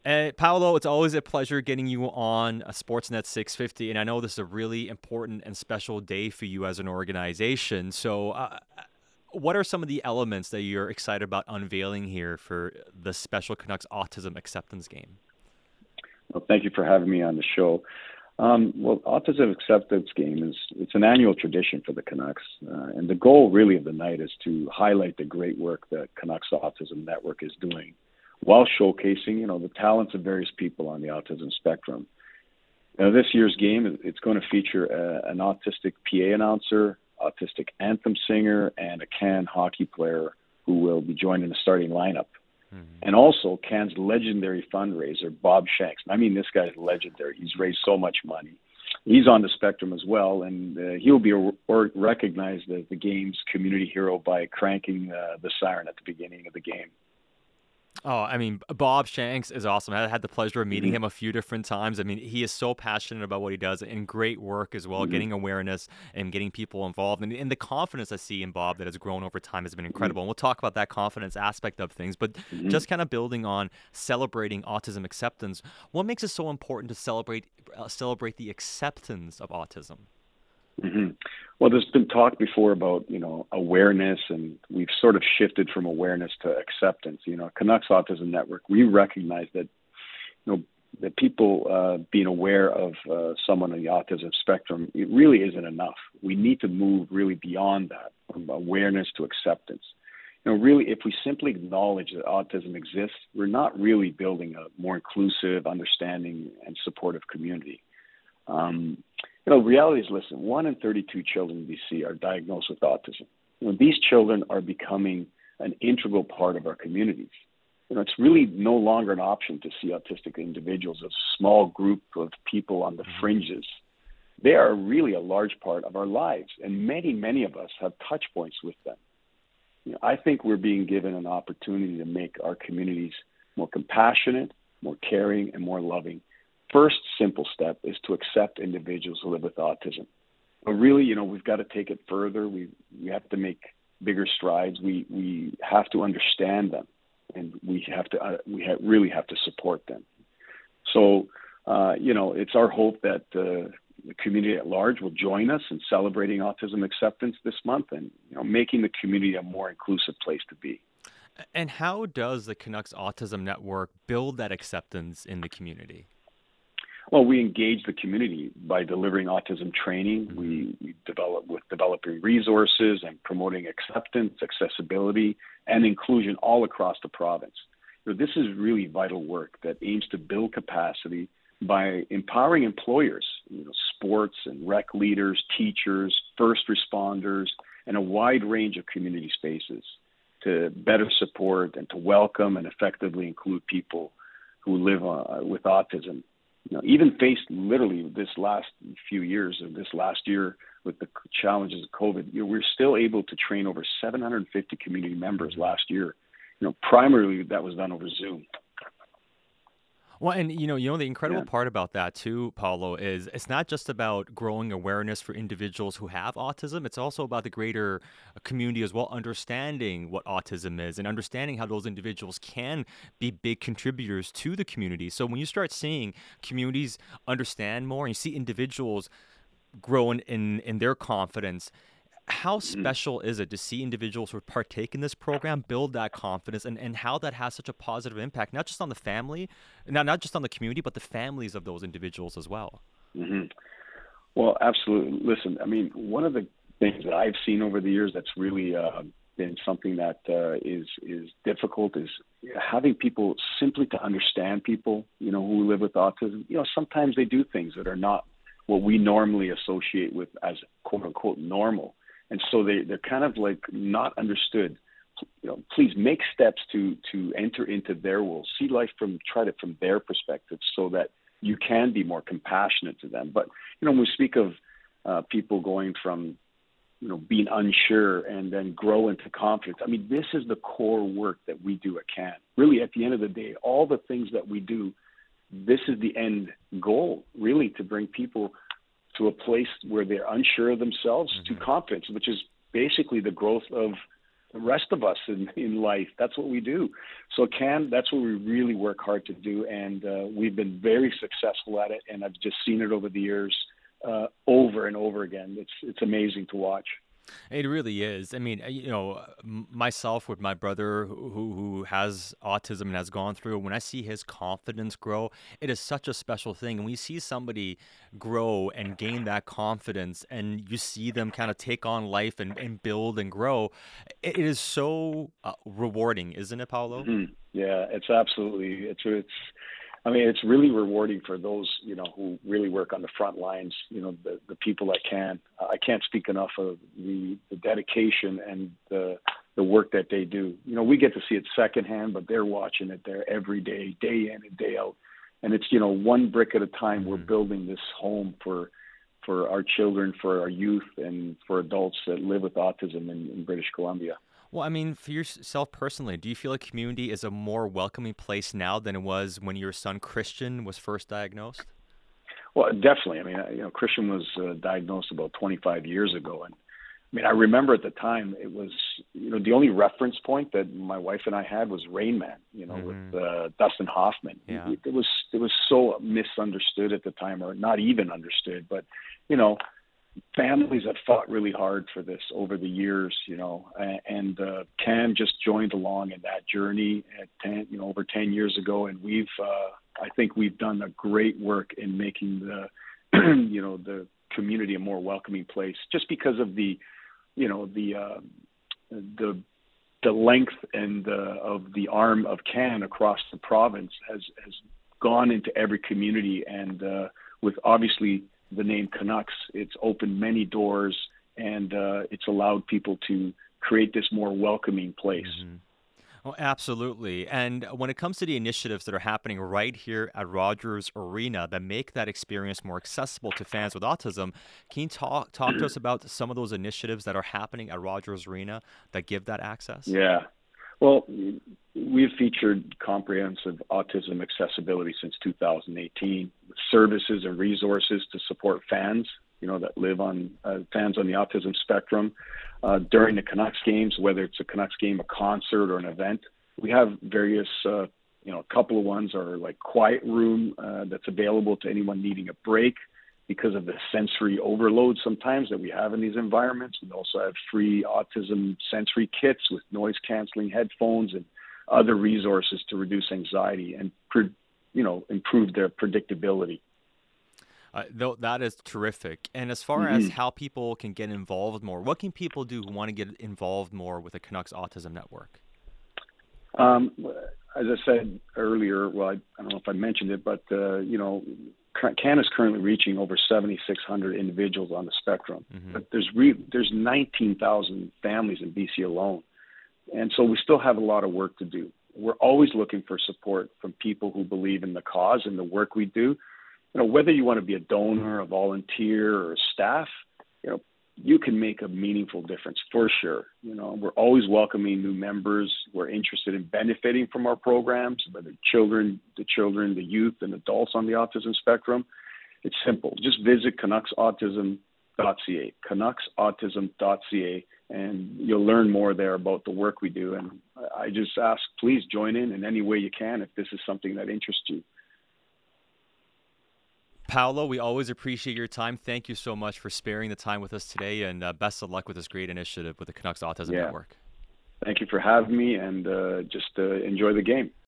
Paolo, it's always a pleasure getting you on Sportsnet 650, and I know this is a really important and special day for you as an organization. So, what are some of the elements that you're excited about unveiling here for the Special Canucks Autism Acceptance Game? Well, thank you for having me on the show. Well, Autism Acceptance Game it's an annual tradition for the Canucks, and the goal really of the night is to highlight the great work that Canucks Autism Network is doing, while showcasing the talents of various people on the autism spectrum. Now, this year's game it's going to feature an autistic PA announcer, autistic anthem singer, and a Can hockey player who will be joining the starting lineup. And also Can's legendary fundraiser, Bob Shanks. I mean, this guy's legendary. He's raised so much money. He's on the spectrum as well, and he'll be recognized as the game's community hero by cranking the siren at the beginning of the game. Oh, I mean, Bob Shanks is awesome. I had the pleasure of meeting him a few different times. I mean, he is so passionate about what he does and great work as well, getting awareness and getting people involved. And the confidence I see in Bob that has grown over time has been incredible. And we'll talk about that confidence aspect of things. But just kind of building on celebrating autism acceptance, what makes it so important to celebrate the acceptance of autism? Well, there's been talk before about, awareness, and we've sort of shifted from awareness to acceptance. Canucks Autism Network, we recognize that, that people being aware of someone on the autism spectrum, it really isn't enough. We need to move really beyond that, from awareness to acceptance. Really, if we simply acknowledge that autism exists, we're not really building a more inclusive, understanding, and supportive community. Reality is, listen, 1 in 32 children in BC are diagnosed with autism. These children are becoming an integral part of our communities. It's really no longer an option to see autistic individuals as a small group of people on the fringes. They are really a large part of our lives, and many, many of us have touch points with them. I think we're being given an opportunity to make our communities more compassionate, more caring, and more loving. First simple step is to accept individuals who live with autism. But really, we've got to take it further. We have to make bigger strides. We have to understand them, and we really have to support them. So, it's our hope that the community at large will join us in celebrating autism acceptance this month, and making the community a more inclusive place to be. And how does the Canucks Autism Network build that acceptance in the community? Well, we engage the community by delivering autism training. We developing resources and promoting acceptance, accessibility, and inclusion all across the province. This is really vital work that aims to build capacity by empowering employers, sports and rec leaders, teachers, first responders, and a wide range of community spaces to better support and to welcome and effectively include people who live with autism. Even faced literally this last few years or this last year with the challenges of COVID, we're still able to train over 750 community members last year. Primarily that was done over Zoom. Well, and the incredible part about that too, Paolo, is it's not just about growing awareness for individuals who have autism. It's also about the greater community as well, understanding what autism is and understanding how those individuals can be big contributors to the community. So when you start seeing communities understand more and you see individuals grow in their confidence, how special is it to see individuals who partake in this program build that confidence, and how that has such a positive impact, not just on the family, not just on the community, but the families of those individuals as well? Well, absolutely. Listen, I mean, one of the things that I've seen over the years that's really been something that is difficult is having people simply to understand people, who live with autism. Sometimes they do things that are not what we normally associate with as quote unquote normal. And so they're kind of like not understood. Please make steps to enter into their world, see life from their perspective, so that you can be more compassionate to them. But when we speak of people going from being unsure and then grow into confidence, I mean, this is the core work that we do at CAN. Really, at the end of the day, all the things that we do, this is the end goal, really, to bring people to a place where they're unsure of themselves to confidence, which is basically the growth of the rest of us in life. That's what we do. So that's what we really work hard to do, and we've been very successful at it. And I've just seen it over the years, over and over again. It's amazing to watch. It really is. I mean, myself with my brother who has autism and has gone through, when I see his confidence grow, it is such a special thing. And when you see somebody grow and gain that confidence and you see them kind of take on life and build and grow, it is so rewarding, isn't it, Paulo? Mm-hmm. Yeah, it's absolutely. It's really rewarding for those, who really work on the front lines, the people that can. I can't speak enough of the dedication and the work that they do. We get to see it secondhand, but they're watching it there every day, day in and day out. And it's, one brick at a time. We're building this home for our children, for our youth, and for adults that live with autism in British Columbia. Well, I mean, for yourself personally, do you feel like community is a more welcoming place now than it was when your son Christian was first diagnosed? Well, definitely. I mean, Christian was diagnosed about 25 years ago. And I remember at the time it was, the only reference point that my wife and I had was Rain Man, with Dustin Hoffman. Yeah. It was so misunderstood at the time, or not even understood. But, families have fought really hard for this over the years, and Cam just joined along in that journey at over 10 years ago. And I think we've done a great work in making the, the community a more welcoming place, just because of the length and of the arm of Cam across the province has gone into every community. And with obviously the name Canucks, it's opened many doors, and it's allowed people to create this more welcoming place. Mm-hmm. Oh, absolutely. And when it comes to the initiatives that are happening right here at Rogers Arena that make that experience more accessible to fans with autism, can you talk to us about some of those initiatives that are happening at Rogers Arena that give that access? Yeah. Well, we've featured comprehensive autism accessibility since 2018, services and resources to support fans, that live on fans on the autism spectrum during the Canucks games, whether it's a Canucks game, a concert, or an event. We have various, a couple of ones are like quiet room that's available to anyone needing a break because of the sensory overload sometimes that we have in these environments. We also have free autism sensory kits with noise canceling headphones and other resources to reduce anxiety and, improve their predictability. That is terrific. And as far as how people can get involved more, what can people do who want to get involved more with the Canucks Autism Network? As I said earlier, well, I don't know if I mentioned it, but, CAN is currently reaching over 7,600 individuals on the spectrum. Mm-hmm. But there's 19,000 families in BC alone. And so we still have a lot of work to do. We're always looking for support from people who believe in the cause and the work we do. Whether you want to be a donor, a volunteer, or a staff, you can make a meaningful difference for sure. We're always welcoming new members who are interested in benefiting from our programs, whether the children, the youth, and adults on the autism spectrum. It's simple. Just visit canucksautism.ca, canucksautism.ca, and you'll learn more there about the work we do. And I just ask, please join in any way you can if this is something that interests you. Paulo, we always appreciate your time. Thank you so much for sparing the time with us today, and best of luck with this great initiative with the Canucks Autism Network. Thank you for having me, and just enjoy the game.